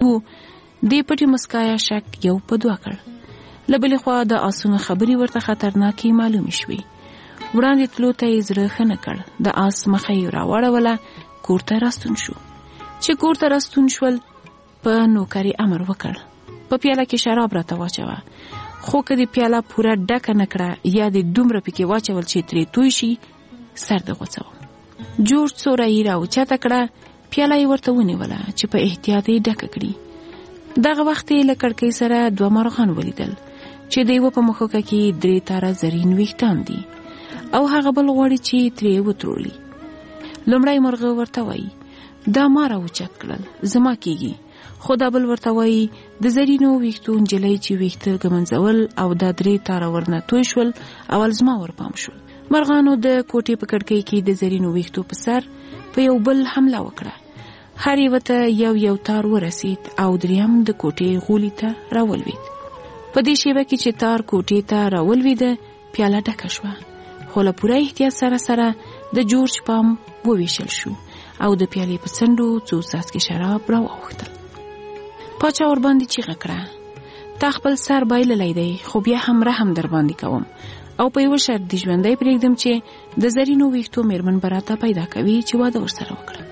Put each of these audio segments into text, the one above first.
وو، دې پټې مسکایا شک یو په دوه کړ. له بلې خوا د آسونو خبرې ورته خطرناکې معلومې شوې. وړاندې تلو ته یې زړه ښه نه کړ. د آس مخه یې راواړوله، کور ته راستون شو. چې کور ته راستون شول، په نوکرې امر وکړ په پیاله کې شراب راته واچوه، خو که دې پیاله پوره ډکه نه کړه یا دې دومره پکې واچول چې ترې توی شي، سر دې غوڅوم. جورج سوره یې راوچته کړه، پیاله یې ورته ونیوله چې په احتیاط یې ډکه کړي. دغه وخت یې له کړکۍ سره 2 مرغان ولیدل چې د یوه په مښوکه کې 3 تاره زرین ویښتان دي او هغه بل غواړي چې ترې وترولي. لومړی مرغه ورته وایي دا ما راوچت کړل، زما کېږي. خو دا بل ورته وایي د زرینو ویښتو نجلۍ چې ویښته ږمنځول او دا 3 تاره ورنه توی شول، اول زما ورپام شول. مرغانو د کوټې په کړکۍ کې د زرینو ویښتو په سر په یو بل حمله وکړه. هر یو ته یو تار ورسید او دریم د کوټې غولي ته راولوید. په دې شیبه کې چې تار کوټې ته راولویده، پیاله ډکه شوه. خو له پوره احتیاط سره د جورج پام وویشل شو او د پیالې په څنډو 2 څاڅکي شراب راواوښتل. پاچا ورباندې چیغه کړه، تا خپل سر بایللی دی، خو بیا هم رحم در باندې کوم او په یو شرط دې ژوندی پرېږدم چې د زرینو ویښتو میرمن به راته پیدا کوي چې واده ورسره وکړم.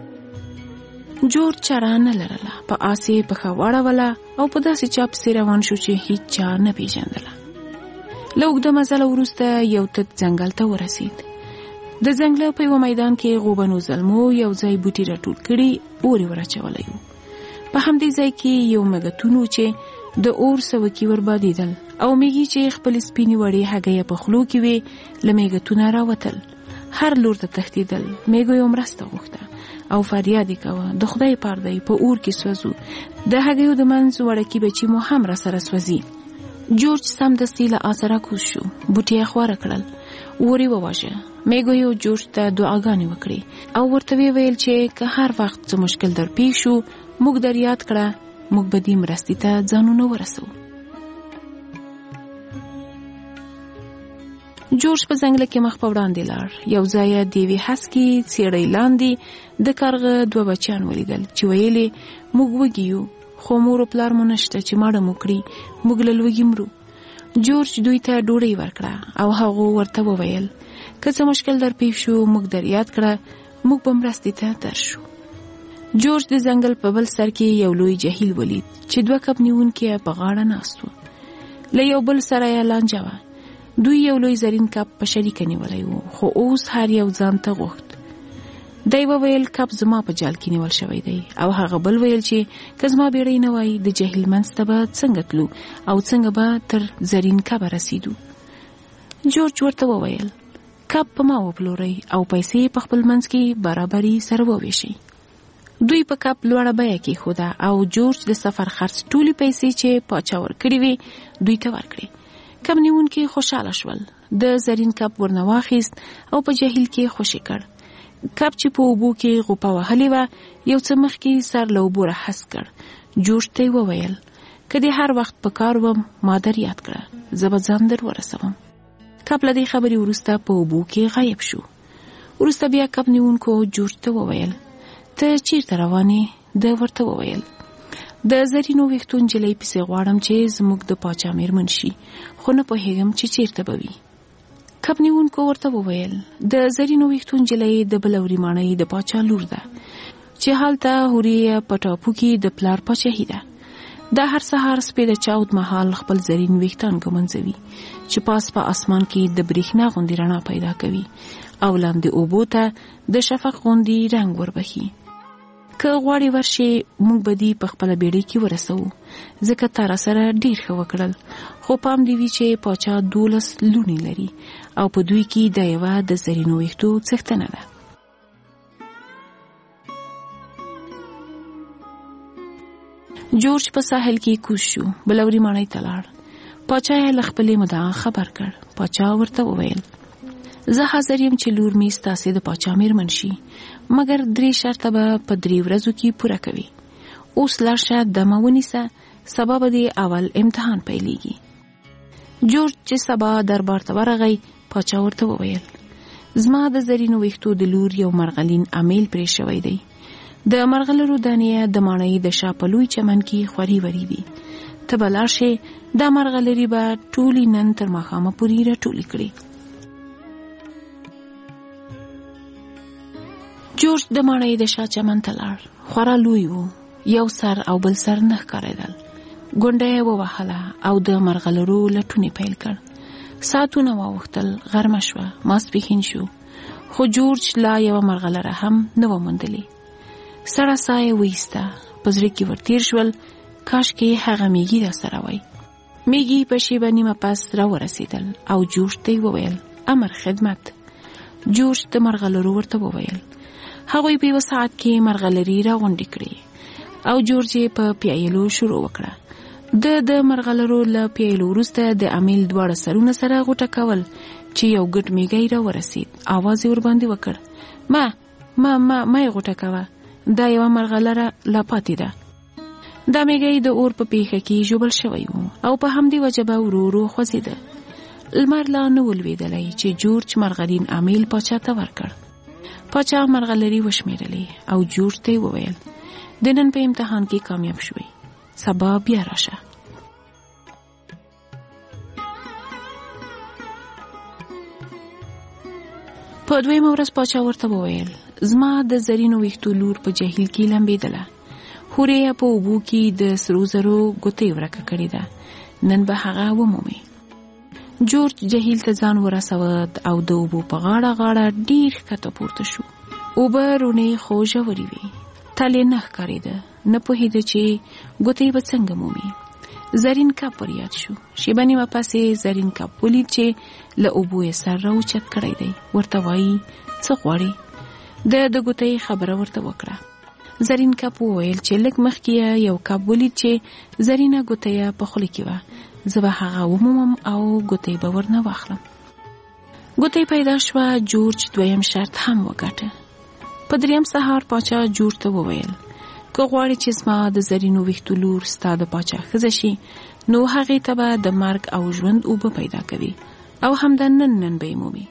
جورج چاره نه لرله، په آس یې پښه واړوله او په داسې چا پسې روان شو چې هیڅ چا نه پیژندله. له اوږده مزله وروسته یو تت ځنګل ته ورسید. د ځنګله په یو میدان کې غوبنو زلمو یو ځای بوټي راټول کړي، اور یې ور اچولی و. په همدې ځای کې یو مګتون و چې د اور سوکي وربادېدل او میږي چې خپل سپینې وړې هګۍ په خولو کې وې له میږتونه راوتل. هر لور ته تښتېدل. میږو یې مرسته غوښته او فریاد یې کوه، د خدای پاردی په اور کې سوځو، د هګیو د منځ وړکي بچي مو هم را سره سوځي. جورج سمدستي له آسه راکوز شو، بوټي یې خواره کړل، اور یې وواژه. میږو یې جورج ته دعاګانې وکړې او ورته ویل چې که هر وخت څه مشکل در پیښ شو، موږ در یاد کړه، موږ به دې مرستې ته ځانونه ورسو. جورج په ځنګله کې مخ په وړاندې لاړ. یو ځای د یوې هسکې څېړۍ لاندې د کارغه 2 بچیان ولیدل چې ویلې موږ وږي یو، خو مور و پلار مو نشته چې ماړه مو کړي، موږ له لوږې مرو. جورج دوی ته ډوډۍ ورکړه او هغو ورته وویل که څه مشکل در پیښ شو، موږ در یاد کړه، موږ به مرستې ته درشو. جورج د ځنګل په بل سر کې یو لوی جهیل ولید چې 2 کب نیونکي په غاړه ناست وو. له یو بل سره یې لانجه وه. دوی یو لوی زرین کب په شریکه نیولی وو، خو اوس هر یو ځان ته غوښت. دی وویل کب زما په جال کې نیول شوی دی او هغه بل ویل چې که زما بیړۍ نه وای د جهیل منځ ته به څنګه تلو او څنګه به تر زرین کبه رسیدو. جورج ورته وویل کب په ما وپلورئ او پیسې په خپل منځ کې برابري سره وویشئ. دوی په کب لوړه بیه کې خوده او جورج د سفر خرڅ ټولې پیسې چې پاچا ورکړې وې دوی ته ورکړې. کب نیونکي خوشاله شول. د زرین کب ورنه واخیست او په جهیل کې خوشې کړ. کب چې په اوبو کې غوپه وهلې وه یو څه مخکې سر له اوبو راهس کړ. جورج ته یې وویل که دې هر وخت په کار وم ما در یاد کړه، زه به ځان در ورسوم. کب له دې خبرې وروسته په اوبو کې غایب شو. وروسته بیا کب نیونکو جورج ته وویل ته چیرته روانې؟ ده ورته وویل د زرینو ویښتو نجلۍ پسې غواړم چې زموږ د پاچا میرمن شي، خو نه پوهېږم چې چیرته به وي. کب نیونکو ورته وویل د زرینو ویښتو نجلۍ د بلوري ماڼۍ د پاچا لور ده چې هلته هورې په ټاپو کې د پلار پاچاهي ده. دا هر سهار سپې د چاود مهال خپل زرین ویښتان ږمنځوي چې پاس په اسمان کې د برېښنا غوندې رڼا پیدا کوي او لاندې اوبو ته د شفق غوندې رنګ وربخي. که غواړي ورشي موږ به دې په خپله بیړۍ کې ورسوو، ځکه تا را سره ډېر ښه وکړل. خو پام دې وي چې پاچا 12 لوڼې لري او په دوی کې د یوه د زرینو ویښتو څښتنه ده. جورج په ساحل کې کوز شو، بلوري ماڼۍ ته لاړ. پاچا یې له خپلې مدعا خبر کړ. پاچا ورته وویل زه حاضر یم چې لور مې ستاسې د پاچا میرمن شي، مګر 3 شرطه به په 3 ورځو کې پوره کوي. اوس لاړ شه، دمه ونیسه، سبا به دې اول امتحان پیلیږي. جورج چې سبا دربار ته ورغی، پاچا ورته وویل زما د زرینو ویښتو د لور یو مرغلین امیل پرې شوی دی. د مرغلرو دانې د ماڼۍ د شا په لوی چمن کې خوري وری دي. ته به لاړ شې، دا مرغلرې به ټولې نن تر ماښامه پورې راټولې کړې. جورج د ماڼۍ د شا چمن ته لاړ. خورا لوی و، یو سر او بل سر نه ښکارېدل. ګونډه یې ووهله او د مرغلرو لټونې پیل کړ. ساعتونه واوښتل، غرمه شوه، ماسپښین شو، خو جورج لا یوه مرغلره هم نه وه موندلې. سړه ساه یې وایسته، په زړه کې ورتېر شول کاشکې هغه میږي راسره وای. میږي په شیبه نیمه پس راورسېدل او جورج ته یې وویل امر خدمت. جورج د مرغلرو ورته وویل. هغوی په یوه ساعت کې مرغلرې راغونډې کړې او جورج یې په پیایلو شروع وکړه. د مرغلرو له پیایلو وروسته د امیل دواړه سرونه سره غوټه کول چې یو ګډ میږی راورسېد. آواز یې ورباندې وکړ. ما یې غوټه کوه، دا یوه مرغلره لا پاتې ده. دا میږی د اور په پیښه کې ژوبل شوی و او په همدې وجه به ورو ورو خوځېده. لمر لا نه ولوېدلی چې جورج مرغلین امیل پاچا ته ورکړ. پاچا مرغلرې وشمېرلې او جورج ته یې وویل د نن په امتحان کې کامیاب شوی، سبا بیا راشه. په دویمه ورځ پاچا ورته وویل زما د زرینو ویښتو لور په جهیل کې لمبېدله، هورې یې په اوبو کې د سرو زرو ګوتې ورکه کړې ده، نن به هغه ومومي. جورج جهیل ته ځان ورسود او د اوبو په غاړه غاړه ډیر ښکته پورته شو. اوبه رونې خو ژورې وې، تل یې نه ښکارېده، نه پوهېده چې ګوتې به څنګه مومي. زرین کب ور یاد شو. شیبه نیمه پسې زرین کب ولید چې له اوبو یې سر راوچت کړی دی. ورته وایي څه غواړې؟ د ګوتې خبره ورته وکړه. زرین کب وویل چې لږ مخکې یو کب ولید چې زرینه ګوتې په خوله کې وه، زه به هغه ومومم او ګوتې به ورنه واخلم. ګوتې پیدا شوه. جورج دویم شرط هم وګټه. په دریم سهار پاچا جورج ته وویل که غواړې چې زما د زرینو ویښتو لور ستا د پاچا ښځه شي نو هغې ته به د مرګ او ژوند اوبه پیدا کوي او همدا نن به یې مومي.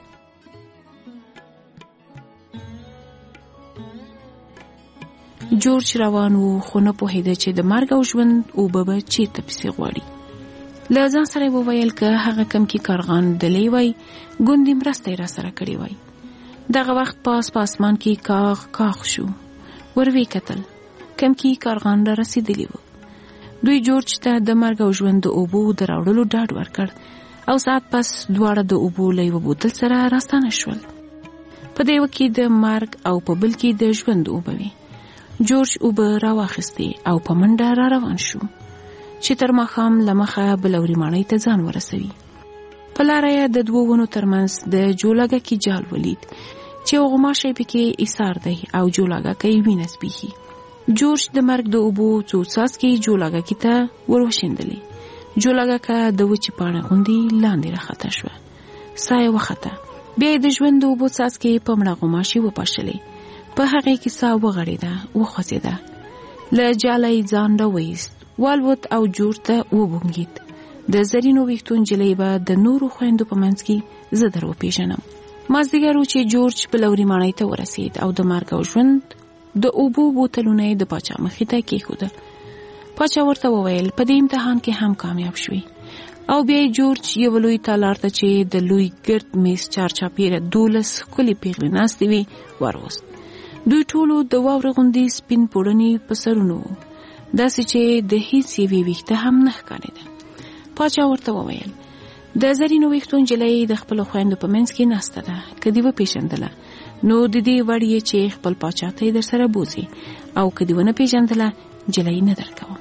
جورج روان و خو نه پوهېده چې د مرګ او ژوند اوبه به چېرته پسې غواړي. له ځان سره یې وویل که هغه کمکي کارغان دلی وای ګوندې مرسته یې راسره کړې وای. دغه وخت پاس په اسمان کې کاغ شو. ور ویې کتل، کمکي کارغان را رسېدلي وو. دوی جورج ته د مرګ او ژوند د اوبو د راوړلو ډاډ ورکړ او ساعت پس دواړه د اوبو له یوه بوتل سره راستانه شول. په د یوه کې د مرګ او په بل کې د ژوند اوبه وې. جورج اوبه راواخیستې او په منډه را روان شو چې تر ماښام له مخه بلوري ماڼۍ ته ځان ورسوي. په لاره یې د دوو ونو ترمنځ د جولاګکي جال ولید چې غوماشی پکې ایسار دی او جولاګکی وینه سپیښي. جورج د مرګ د اوبو څو څاڅکي جولاګکي ته وروشیندلې. جولاګکه د وچې پاڼې غوندې لاندې راخطا شوه. ساه یې وخته. بیا یې د ژوند د اوبو څاڅکي په مړه غوماشي وپاشلې. په هغې کې ساه وغړېده، وخوځېده. له جاله یې ځان راوایست، والوت او جورج ته وبونګېد. د زرینو ویښتو نجلۍ به د نورو خویندو په منځ کې زه در وپېژنم. مازدیګر و چې جورج بلوري ماڼۍ ته ورسېد او د مرګ او ژوند د اوبو بوتلونه یې د پاچا مخې ته کېښودل. پاچا ورته وویل په دې امتحان کې هم کامیاب شوی. او بیا یې جورج یو لوی تالار ته چې د لوی ګرد میز چارچاپیره 12 ښکلې پیغلې ناستې وې وروست. دوی ټولو د واورې غوندې سپین پوړني په سرونو وو، داسې چې د هیڅ یوې ویښته هم نه ښکارېده. پاچا ورته وویل د زرینو ویښتو نجلۍ د خپلو خویندو په منځ کې ناسته ده، که دې وپېژندله نو د دې وړ یې چې خپل پاچا ته یې در سره بوځي، او که دې ونه پېژندله نجلۍ نه درکوم.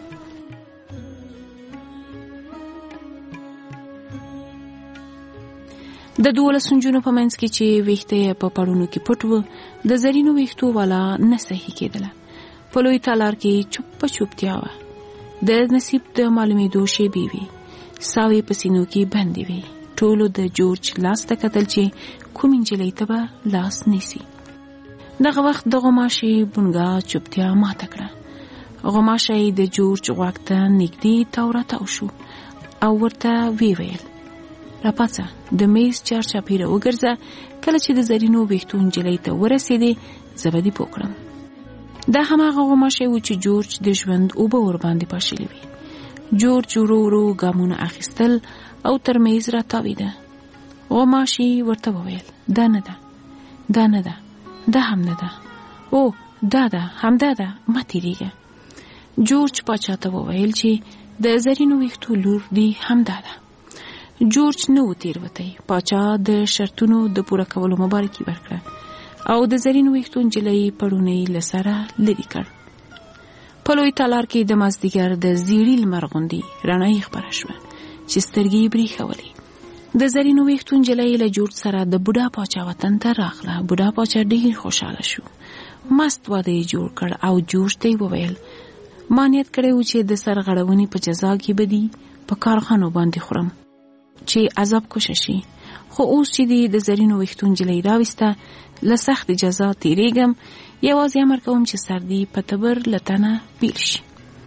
د 12 نجونو په منځ کې چې ویښته یې په پړونو کې پټ و، د زرینو ویښتو والا نه صحیح کېدله. په لوی تالار کې چوپتیا وه. د نصیب د معلومېدو شیبې وې. ساوې په سینو کې بندې وې. ټولو د جورج لاس ته کتل چې کوم نجلۍ ته به لاس نیسي. دغه وخت د غوماشې بونګا چوپتیا ماته کړه. غوماشی د جورج غوږ ته نږدې تاو راتاو شو او ورته ویل راپاڅه، د میز چارچاپیره وګرځه، کله چې د زرینو ویښتو نجلۍ ته ورسېدې زه به دې پوه کړم. دا هماغه غوماشی و چې جورج د ژوند اوبه ور باندې پاشلې وي. جورج ورو ورو ګامونه اخیستل او تر میز را تاویده. غوماشی ورته وویل دا نه ده، دا نه ده، دا هم نه ده، او دا ده، همدا ده، مه تیریږه. جورج پاچا ته وویل چې د زرینو ویښتو لور دی همدا ده. جورج نه و تیروتی. پاچا د شرطونو د پوره کولو مبارکي ورکړه او د زرینو ویښتو نجلۍ پړونی له سره لرې کړ. په لوی تالار کې د مازدیګر د زیړي لمر غوندې رڼایي خپره شوه چې سترګې یې برېښولې. د زرینو ویښتو نجلۍ له جورج سره د بوډا پاچا وطن ته راغله. بوډا پاچا ډېر خوشحاله شو. مست واده یې جوړ کړ او جورج ته یې وویل ما نیت کړی و چې د سرغړونې په جزا کې به دي په کارخانو باندې خورم چې عذاب کشه شي، خو اوس چې د زرینو ویښتو نجلۍ راوسته له سخت جزا تیریږم، یوازې امر کوم چې سر دې په تبر له تنه بیل شي.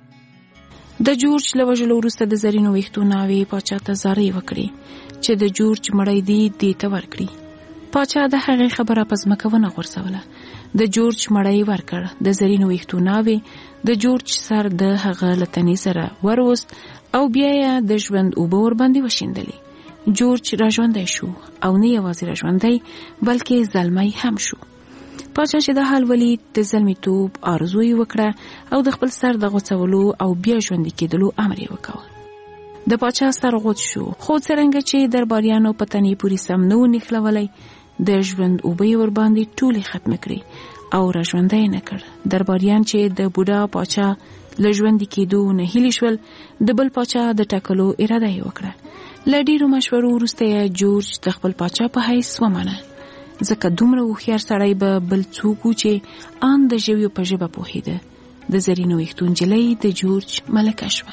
د جورج له وژلو وروسته د زرینو ویښتو ناوې پاچا ته زارۍ وکړې چې د جورج مړی دې ته ورکړي. پاچا د هغې خبره په ځمکه ونه غورځوله. د جورج مړی ورکړ. د زرینو ویښتو ناوې د جورج سر د هغه له تنې سره وروست او بیا یې د ژوند اوبه ورباندې وشیندلې. جورج راژوندی شو او نه یوازې راژوندی بلکې زلمی هم شو. پاچا چې د حال ولید د زلمیتوب آرزو یې وکړه او د خپل سر د غوڅولو او بیا ژوندي کېدلو امر یې وکړ. د پاچا سر غوڅ شو، خو څرنګه چې درباریانو په تنې پورې سم نه و نښلولی، د ژوند اوبه یې ورباندې ټولې ختمې کړې او راژوندی یې نه کړ. درباریان چې د بوډا پاچا له ژوندي کېدو نه هیلې شول، د بل پاچا د ټاکلو اراده یې وکړه. له ډېرو مشورو وروسته یې جورج د خپل پاچا په حیث ومنه، ځکه دومره هوښیار سړی به بل څوک و چې ان د ژویو په ژبه پوهېده. د زرینو ویښتو نجلۍ د جورج ملکه شوه.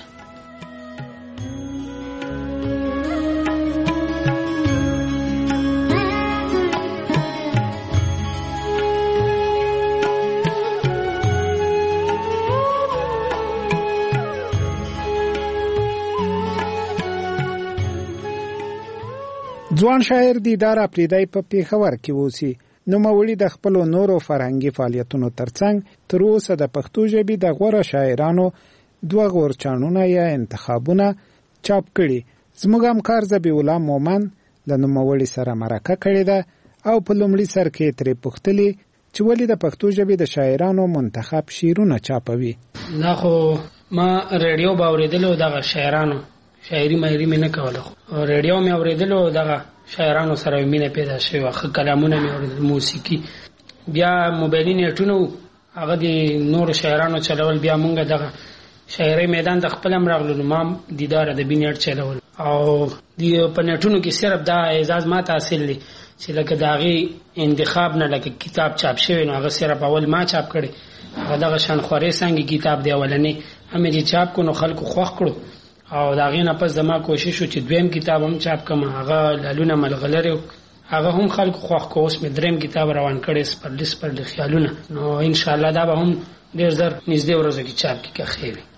ځوان شاعر دیدار اپریدی په پیښور کې اوسي. نوموړي د خپلو نورو فرهنګي فعالیتونو ترڅنګ تر اوسه د پښتو ژبې د غوره شاعرانو 2 غورچاڼونه یا انتخابونه چاپ کړي. زموږ همکار ذبیح الله مومن له نوموړي سره مرکه کړې ده او په لومړي سر کې ترې پوښتلي چې ولې د پښتو ژبې د شاعرانو منتخب شعرونه چاپوي. دا خو ما ریډیو به اورېدلو دغه شاعرانو شاعري مې نه کوله، ریډیو مې اورېدلو دغه شاعرانو سره مینه پیدا شوه، ښه کلامونه مې اورېدل، موسیقي، بیا موبایلي نیټونه هغه د نورو شاعرانو چلول، بیا مونږ دغه شاعري میدان د خپل هم راغلو. نو ما دیدار د بینیټ چلول او په نیټونو کې صرف دا اعزاز ما حاصل دی چې لکه د هغې انتخاب نه لکه کتاب چاپ شوی، نو هغه صرف اول ما چاپ کړی. هغه دغه شانخوارۍ څانګې کتاب دی اولنی همې چې چاپ کړو، نو خلکو خوښ کړو او د هغې نه پس زما کوشش و چې دویم کتاب هم چاپ کړم، هغه لالونه ملغلرې، هغه هم خلکو خوښ کړو. اوس مې دریم کتاب روان کړی سپرلي خیالونه، نو انشاءالله دا به هم ډېر زر نږدې ورځو کې چاپ کړي که خیر وي.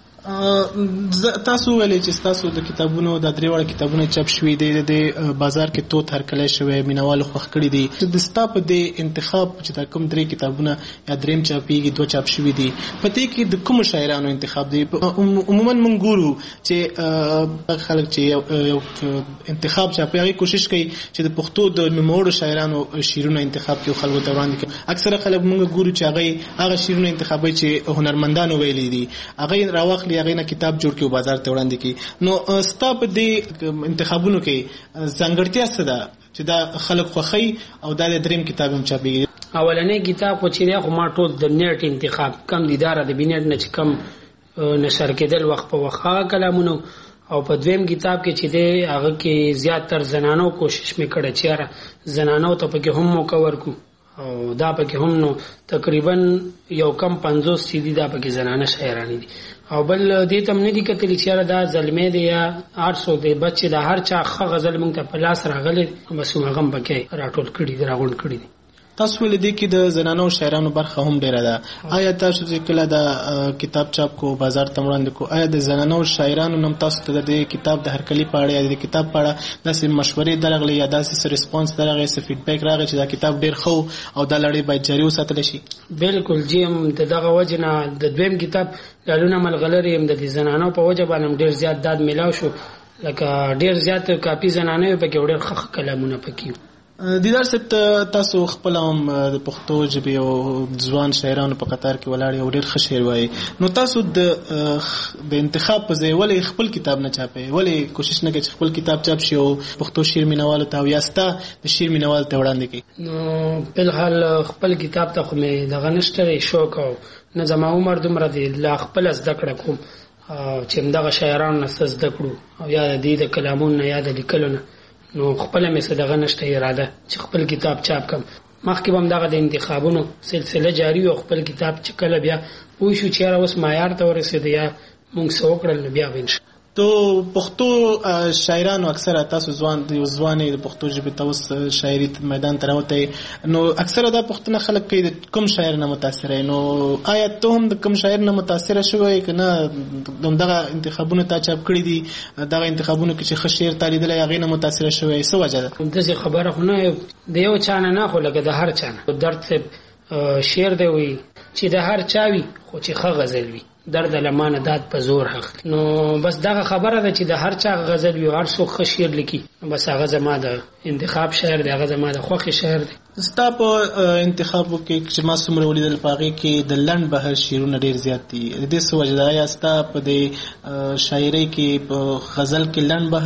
تاسو ویلې چې تاسو د کتابونو د 3 وړ کتابونه چاپ شوي دي، د بازار کې توت هرکلی شوی، مینوال خوښ کړي دي. د ستا په د انتخاب چې دا کوم 3 کتابونه یا دریم چاپیږي 2 چاپ شوي دي، په دې کې د کوم شاعرانو انتخاب دی؟ عموما موږ ګورو چې خلک چې یو انتخاب چاپي هغه کوشش کوي چې د پښتو د نوموړو شاعرانو شعرونه انتخاب کړي، خلکو ته وړاندې کړي. اکثره خلک موږ ګورو چې هغه شعرونه انتخابوي چې هنرمندانو ویلي دي، هغه راوخلي، هغه نه کتاب جوړ کړي او بازار ته وړاندې کړي. نو ستا په دې انتخابونو کې ځانګړتیا څه ده چې دا خلک خوښوي او دا د دریم کتاب هم چاپېږي؟ اولنی کتاب خو چې دی خو ما ټول د نیټ انتخاب کم دیداره د بینیټ نه چې کم نشر کېدل وخت په وخت هغه کلامونه، او په دویم کتاب کې چې دی هغه کې زیاتر زنانو کوشش مې کړی چې یاره زنانو ته پکې هم موقع ورکو او دا پکې هم نو تقریبا یو کم 50 چې دي دا پکې زنانه شاعرانې دي، او بل دې ته هم نه دي کتلي چې یاره دا زلمی دی یا 800 دی، بس چې د هر چا ښه غزل مونږ ته په لاس راغلی بس هغه هم پکې راټول کړي دي، راغونډ کړي دي. تاسو ولې دې کې د زنانو شاعرانو برخه هم ډیره ده. آیا تاسو چې کله د کتاب چاپ کو بازار ته وړاندې کو، آیا د زنانو شاعرانو نوم تاسو ته د کتاب د هرکلی په اړه یا د کتاب په اړه داسې مشورې درغلي یا داسې ریسپانس درغلي، څه فیډبیک راغی چې دا کتاب ډیر ښه او دا لړۍ باید جاري وساتل شي؟ بالکل جی، هم دغه وجه نه د دویم کتاب لالونه ملغلرې هم د زنانو په وجه باندې ډیر زیات داد میلاو شو، لکه ډیر زیات کاپی زنانه په کې ډیر ښه کلامونه پکې. دیدار صاحب، تاسو خپل هم د پښتو ژبې او ځوان شاعرانو په قطار کې ولاړ یو ډیر ښه شعر وایي، نو تاسو د انتخاب په ځای ولې خپل کتاب نه چاپئ؟ ولې کوشش نه کوئ چې خپل کتاب چاپ شي او پښتو شعر مینوالو ته او یا ستا د شعر مینوالو ته وړاندې کړئ؟ نو بلحال خپل کتاب ته خو مې دغه نشته شوق او نه زما عمر دومره دی لا خپل زده کړه کوم چې همدغه شاعرانو نه زده کړو او یا د دې د کلامونو نه یا د لیکلو نه، نو خپل مې څه دغه نشته اراده چې خپل کتاب چاپ کم. مخکې به هم دغه د انتخابونو سلسله جاری او خپل کتاب چې کله بیا پوه شو چې یاره اوس معیار ته ورسېده یا موږ څه وکړل نو بیا به انشاء. تو پښتو شاعرانو اکثره تاسو ځوانې د پښتو ژبې ته اوس شاعري میدان ته راوتی، نو اکثره دا پښتنه خلک کوي د کوم شاعر نه متاثره، نو آیا ته هم د کوم شاعر نه متاثره شوی که نه دغه انتخابونه تا چاپ کړي دي، دغه انتخابونو کې چې ښه شعر تا لیدلی هغې نه متاثره شوی، څه وجه ده؟ داسې خبره خو نه د یو چا نه خو لکه د هر چا نه. درد صاحب شعر دی وایي چې د هر چا وي خو چې ښه غزل وي، درد لمانه داد په زور حق. نو بس دغه خبره ده چې د هر چا غزل وي، هر څوک ښه شعر لیکي، بس هغه زما د انتخاب شعر دی، هغه زما د خوښې شعر دی. ستا په انتخابو کې چې ما څومره ولیدل په هغې کې د لنډ بهر شعرونه ډېر زیات دي، د دې څه وجه ده؟ آیا ستا په دې شاعرۍ کې په غزل کې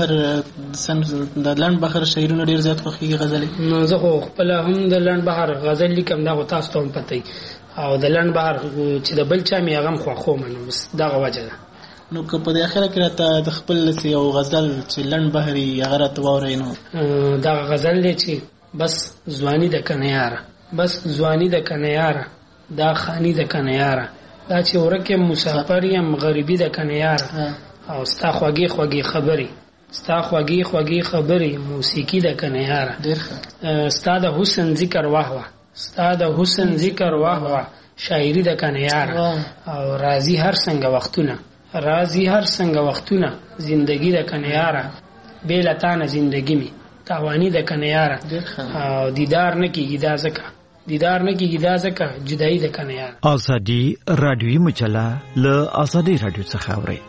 د لنډ بهر شعرونه ډېر زیات خوښېږي غزلې؟ نو زه خو خپله هم د لنډ بهر غزل لیکم، دا خو تاسو ته هم پته وي، او د لنډ بهر چې د بل چا مې هغه هم خوښوم، نو بس دغه وجه ده. نو که په دې اخره کې راته د خپل یو غزل چې لنډ بهر وي هغه راته واورئ. نو دغه غزل دی چې بس ځواني د کنه یاره، بس ځواني د کنه یاره، دا خاني د کنه یاره، دا چې ورک یم مسافر یم غریبي د کنه یاره، او ستا خوږې خوږې خبرې، ستا خوږې خوږې خبرې موسیقي د کنه یاره، ستا د حسن ذکر واه واه، ستا د حسن ذکر واه واه شاعري د کنه یاره، او راځي هر څنګه وختونه، راځي هر څنګه وختونه زندگی د کنه یاره، بې له تا نه زندگی می تاوانی د کنه یاره، او دیدار نه کیږي دا ځکه، دیدار نه کیږي دا ځکه جدایي د کنه یاره. ازادي رادیوي مجله له ازادي رادیو څخه اورئ.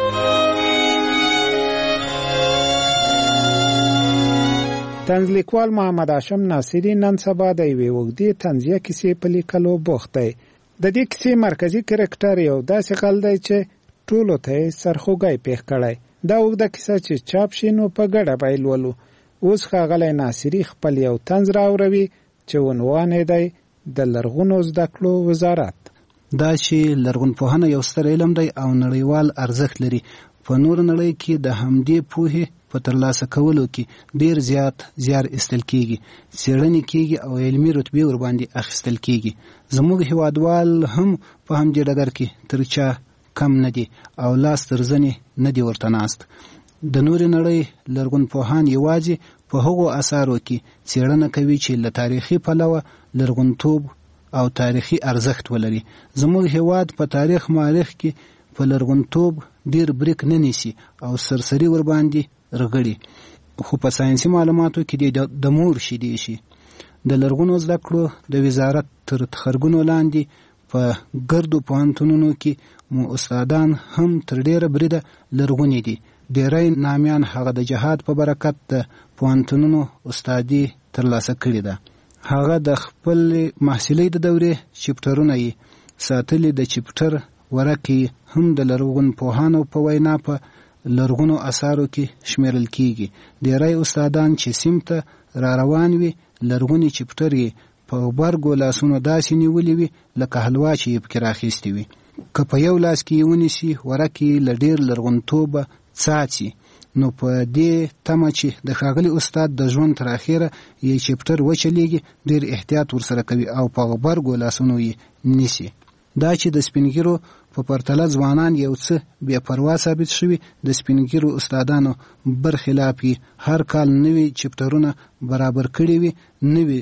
طنزلیکوال محمد هاشم ناصری نن سبا د یوې اوږدې طنزیه کیسې په لیکلو بوخت دی. د دې کیسې مرکزي کرکټر یو داسې خل دی چې ټولو ته سرخوږی پېښ کړی. دا اوږده کیسه چې چاپ شي نو په ګډه به یې لولو. اوس ښاغلی ناصري خپل یو طنز راوروي چې عنوان یې دی د لرغونو زده کړو وزارت. دا چې لرغونپوهنه یو ستر علم دی او نړیوال ارزښت لري. په نور نړۍ کې د همدې پوهې په ترلاسه کولو کې ډیر زیات زیار ایستل کیږي، څېړنې کیږي او علمي رتبې ورباندې اخیستل کیږي. زموږ هیوادوال هم په همدې ډګر کې تر چا کم نه دي او لاس تر زنې نه دي ورته ناست. د نورې نړۍ لرغونپوهان یوازې په هغو اثارو کې څېړنه کوي چې له تاریخي پلوه لرغونتوب او تاریخي ارزښت ولري. زموږ هیواد په تاریخ مورخ کې په لرغونتوب ډیر بریک نه نیسي او سرسري ورباندې رغړي، خو په ساينسي معلوماتو کې د مور شیدې شي. د لرغونو زده کړو د وزارت تر تخرګونو لاندې په ګردو پوهنتونونو کې مو استادان هم تر ډیره بریده لرغوني دي. ډیری نامیان هغه د جهاد په برکت د پوهنتونونو استادي ترلاسه کړې ده. هغه د خپل محصلۍ د دورې چپټرونه یې ساتلي. د چپټر ورکې هم د لرغون پوهانو په وینا په لرغونو اثارو کې شمیرل کیږي. ډیری استادان چې سیم ته را روان وي لرغوني چپټر یې په غبرګو لاسونو داسې نیولې وي لکه حلوا چې یې پکې راخیستې وي. که په یو لاس کې یې ونیسي ورکې له ډیر لرغونتوبه څاڅي. نو په دې تمه چې د ښاغلي استاد د ژوند تر اخره یې چپټر وچلیږي ډیر احتیاط ورسره کوي او په غبرګو لاسونو یې نیسي. دا چې د سپینګیرو په پرتله ځوانان یو څه بې پروا ثابت شوي، د سپینګیرو استادانو برخلاف هر کال نوي چپټرونه برابر کړي وي، نوي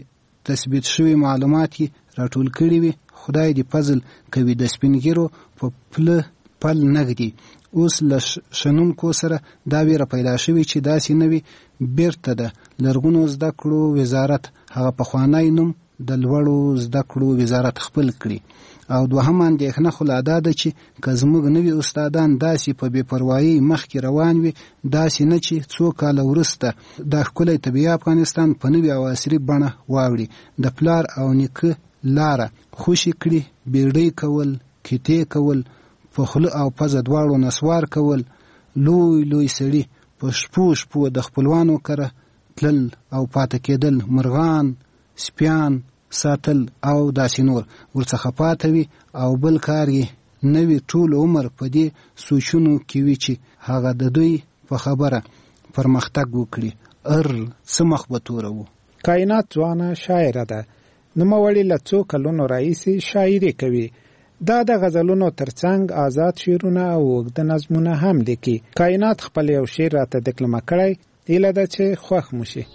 تثبیت شوي معلومات یې راټول کړي وي. خدای دې فضل کوي د سپینګیرو په پل نږدي. اوس له شنونکو سره دا ویره پیدا شوې چې داسې نوي بیرته د لرغونو زده کړو وزارت هغه پخوانی نوم د لوړو زده کړو وزارت خپل کړي. او دوهمه اندېښنه خو لا دا ده چې که زموږ نوي استادان داسې په بې پروایۍ مخکې روان وي، داسې نه چې څو کاله وروسته دا ښکلی طبیعي افغانستان په نوي او عصري بڼه واوړي. د پلار او نیکه لاره خوشي کړي، بیړۍ کول، کیتې کول، په خوله او پزه دواړو نسوار کول، لوی سړي په شپو د خپلوانو کره تلل او پاته کېدل، مرغان، سپیان ساتل او داسې نور ورڅخه پاته وي. او بل کار یې نوي ټول عمر په دې سوچونو کې وي چې هغه د دوی په خبره پرمختګ وکړي. څه مخ به توره وو. کائنات ځوانه شاعره ده. نوموړې له څو کلونو راهیسې شاعري کوي. دا د غزلونو ترڅنګ آزاد شعرونه او اوږده نظمونه هم لیکي. کائنات خپل یو شعر راته دکلمه کړی، هیله ده چې خوښ مو شي.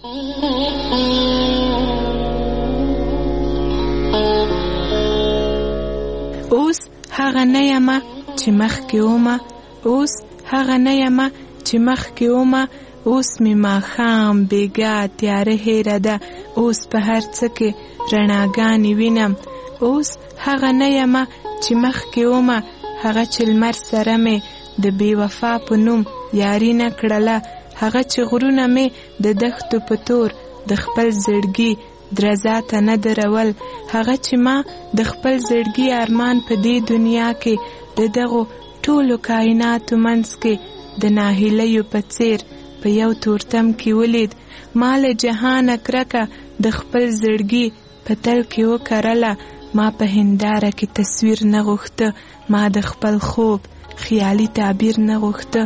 اوس هغه نه یمه چې مخکې ومه، اوس هغه نه یمه چې مخکې ومه، اوس مې ماښام بیګا تیاره هیره ده، اوس په هر څه کې رڼاګانې وینم. اوس هغه نه یمه چې مخکې ومه، هغه چې لمر سره مې د بې وفا په نوم یاري نه کړله، هغه چې غرونه مې د دښتو په تور د خپل زړګي درزا ته نه درول، هغه چې ما د خپل زړګي ارمان په دې دنیا کې د دغو ټولو کائناتو منځ کې د ناهیلیو په څیر په یو تورتم کې ولید. ما له جهانه کرکه د خپل زړګي په تل کې وکرله، ما په هنداره کې تصویر نه غوښته، ما د خپل خوب خیالي تعبیر نه غوښته.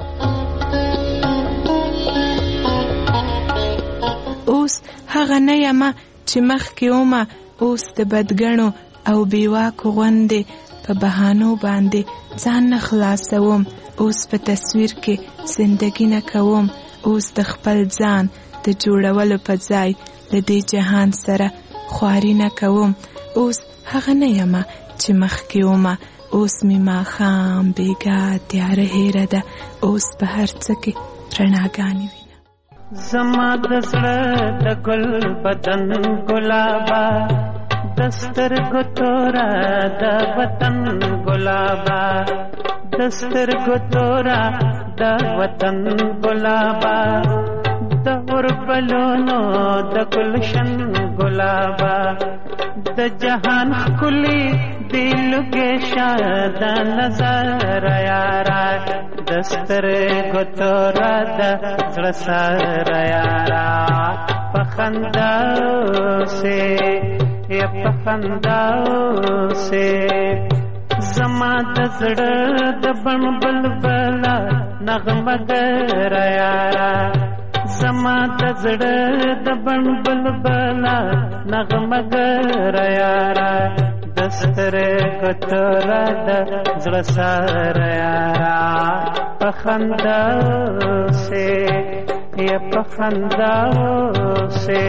اوس هغه نه یمه چې مخکې ومه، اوس د بدګنو او بیواکو غوندې په بهانو باندې ځان نه خلاصوم، اوس په تصویر کې زندگی نه کوم، اوس د خپل ځان د جوړولو په ځای د دې جهان سره خواري نه کوم. اوس هغه نه یمه چې مخکې ومه، اوس مې ماښام بیګا تیاره هیره ده، اوس په هر څه کې رڼاګانې وینم. زما د زړه د ګل بدن ګلابا، د سترګو توره د وطن ګلابا، د سترګو توره د وطن ګلابا، د اوربلونو د ګلشن ګلابا، د جهان ښکلي دلګې شاد نظر یارا، د سترګو توره د زړه سره یارا، په خنداو سے یا په خنداو سے زما د زړه د بڼ بلبله نغمه ګر یارا، زما د زړه د بڼ بلبله نغمه ګر یارا، د سترګو توره د زړه سره یارا، په خنداو سے یا په خنداو سے.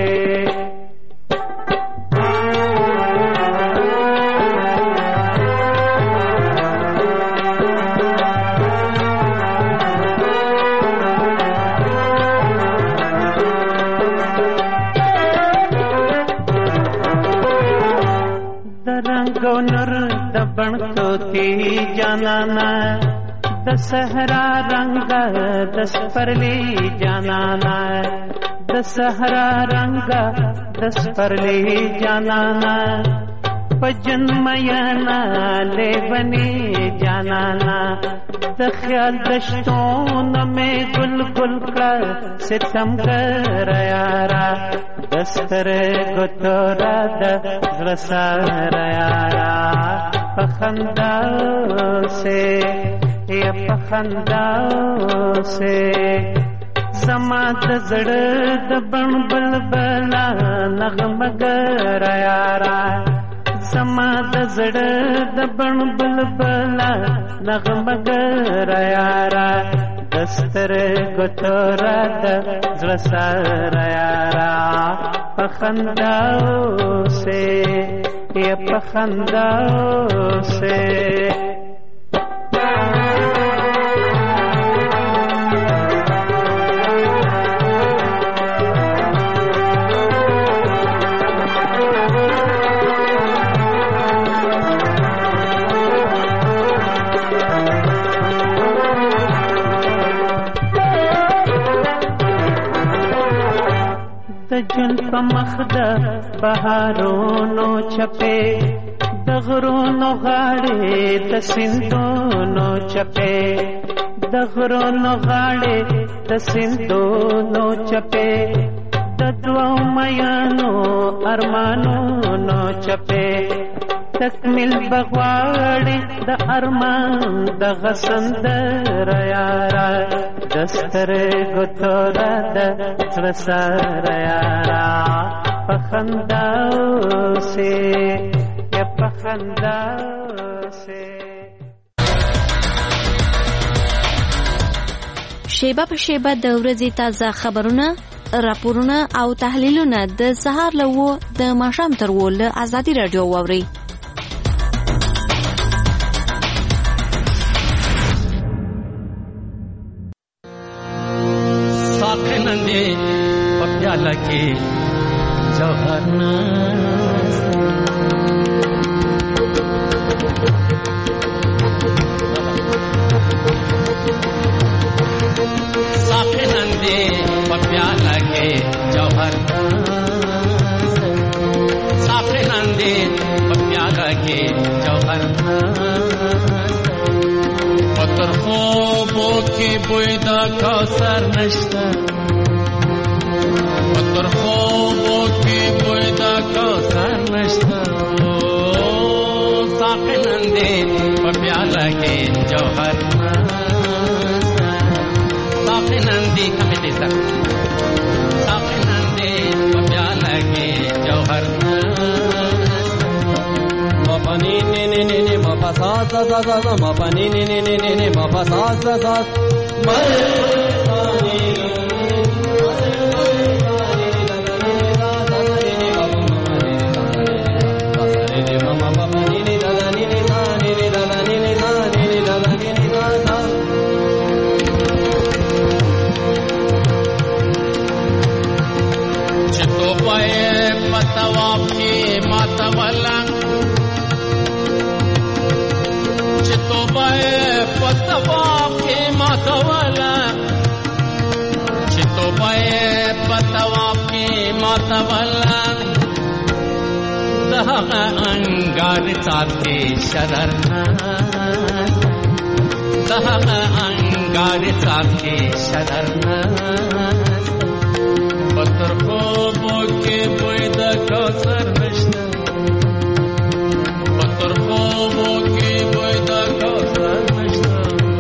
رنگو نور د بڼ توتی جانانا، د صحرا رنگ د سپرلی جانانا، د صحرا رنگ د سپرلی جانانا، پجن میانا لیونی جانانا، د خیال دشتون میں گل گل کا ستم گر یارا، د سترګو توره د زړه سره یارا، په خنداو سے یا په خنداو سے زما د زړه د بڼ بلبله نغمه ګر یارا، زما د زړه د بڼ بلبله نغمه ګر یارا، د سترګو توره د زړه سره یارا، पखंदाओं से ये पखंदाओं से जन पमखद बहारों छपे दगरों गाड़े द सिंधों छपे दगरों गाड़े द सिंधों छपे दद्वो मयानो अरमानो छपे तकमिल बगवाड़े द अरमान द गसंदर यारा दस्तर गुतोरा द सर यारा पखंदाओं से या पखंदाओं से شیبه په شیبه د ورځې تازه خبرونه راپورونه او تحلیلونه د سهار له د ماښام تر له ازادي رادیو واوري साखनंदे पप्याला के जवाना साखनंदे पप्याला के जवाना साखनंदे पप्याला के जवाना पत्थर خوبو کی بویدا کوثر نشتا پتر خوبو کی بویدا کوثر نشتا ساقی نندے پیالہ کے جوہر ساقی نندی کمیٹی سر ساقی نندے پیالہ کے جوہر مپنی نی نی نی نی مپا سا سا سا سا مپنی نی نی نی نی نی مپا سا سا سا چتو پائے پتواب کی ماتولا چتو پائے پتواب کی ماتولا چتو پائے پتواب کی ماتولا دہغ انگار ساتھی شررنا دہغ انگار ساتھی شررنا پتر خوبو کی بویدا کوثر نشتا پتر خوبو کی بویدا کوثر نشتا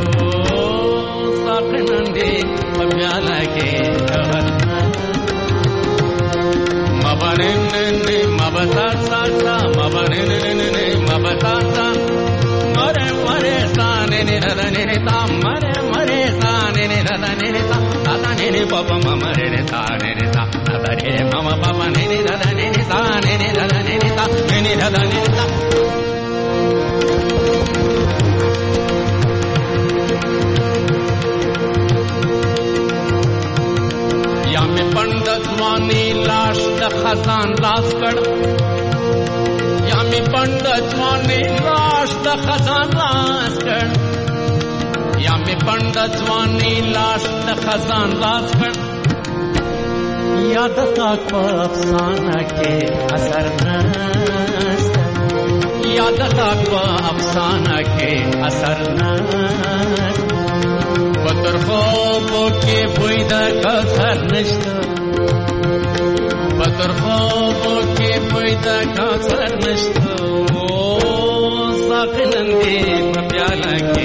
ساقی نندی پیالہ کے جوہرنا مبننننی مبتا ساسا مبننننی مبتا سا مرے مرے سانے ردنی تا مرے مرے سانے ردنی تا تا نی پاپا ممرے سانے تا تا رے ماما پاپا نی ردنی سانے ردنی تا نی ردنی تا یا میں پنڈت وانی لاش د خزان لاس کڑ یا میں پنڈت وانی لاش د خزان لاس کڑ یا میں پنڈت وانی لاش د خزان لاس کڑ یاد خاک پا افسانہ کے اثر نست یاد خاک پا افسانہ کے اثر نست پتر خوبو کی بویدا کوثر نشتا پتر خوبو کی بویدا کوثر نشتا ساقی نندی پیالہ کے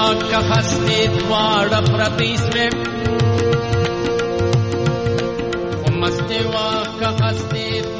का हस्ती द्वार प्रतीस में मस्ती का हस्ती